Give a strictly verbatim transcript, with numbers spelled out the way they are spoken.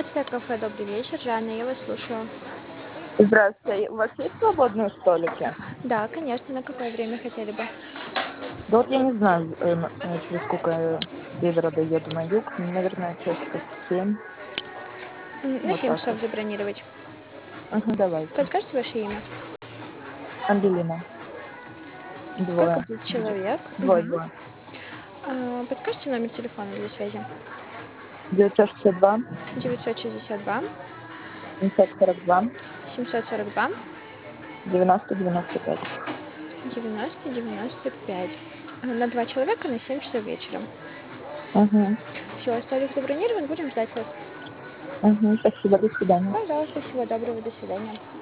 АТ кафе, добрый вечер. Жанна, я вас слушаю. Здравствуйте. У вас есть свободные столики? Да, конечно. На какое время хотели бы? Да вот я не знаю, э, м, э, через сколько я с севера доеду на юг. Ну, наверное, часиков семь. М, На Вот семь так часов вот. забронировать. Ага, давайте. Подскажите ваше имя? Ангелина. Сколько Двое. будет Д- человек? Двое, Мгм. двое. А, Подскажите номер телефона для связи? девятьсот шестьдесят два, девятьсот шестьдесят два семьсот сорок два, семьсот сорок два девяносто девяносто пять. девяносто девяносто пять. А, На два человека на семь часов вечера. Угу. Все, столик забронирован, будем ждать вас. Угу. Спасибо, до свидания. Пожалуйста, всего доброго, до свидания.